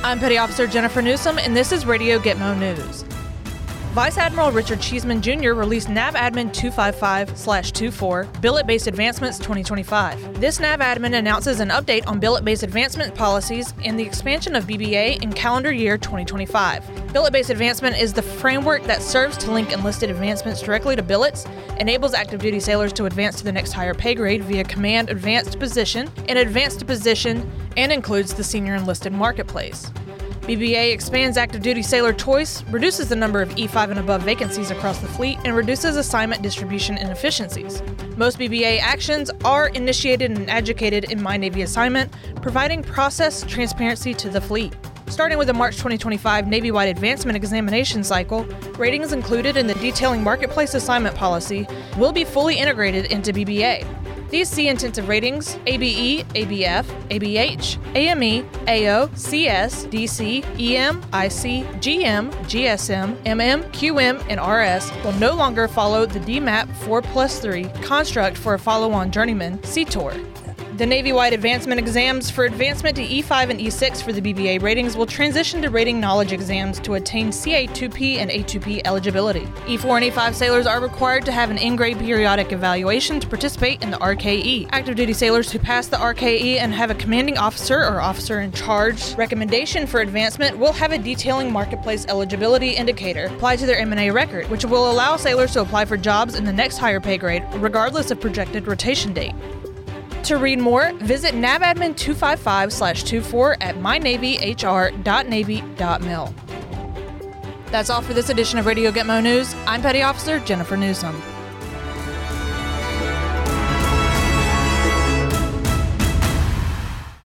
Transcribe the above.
I'm Petty Officer Jennifer Newsom, and this is Radio Gitmo News. Vice Admiral Richard Cheeseman Jr. released NAV Admin 255/24 Billet-Based Advancements 2025. This NAV Admin announces an update on billet-based advancement policies and the expansion of BBA in calendar year 2025. Billet-based advancement is the framework that serves to link enlisted advancements directly to billets, enables active duty sailors to advance to the next higher pay grade via command advanced position, and includes the senior enlisted marketplace. BBA expands active duty sailor choice, reduces the number of E5 and above vacancies across the fleet, and reduces assignment distribution inefficiencies. Most BBA actions are initiated and adjudicated in My Navy assignment, providing process transparency to the fleet. Starting with the March 2025 Navy-wide advancement examination cycle, ratings included in the detailing marketplace assignment policy will be fully integrated into BBA. These see intensive ratings ABE, ABF, ABH, AME, AO, CS, DC, EM, IC, GM, GSM, MM, QM, and RS will no longer follow the DMAP 4+3 construct for a follow-on journeyman, CTOR. The Navy-wide advancement exams for advancement to E5 and E6 for the BBA ratings will transition to rating knowledge exams to attain CA2P and A2P eligibility. E4 and E5 sailors are required to have an in-grade periodic evaluation to participate in the RKE. Active duty sailors who pass the RKE and have a commanding officer or officer in charge recommendation for advancement will have a detailing marketplace eligibility indicator applied to their M&A record, which will allow sailors to apply for jobs in the next higher pay grade regardless of projected rotation date. To read more, visit NAVADMIN 255/24 at mynavyhr.navy.mil. That's all for this edition of Radio Gitmo News. I'm Petty Officer Jennifer Newsom.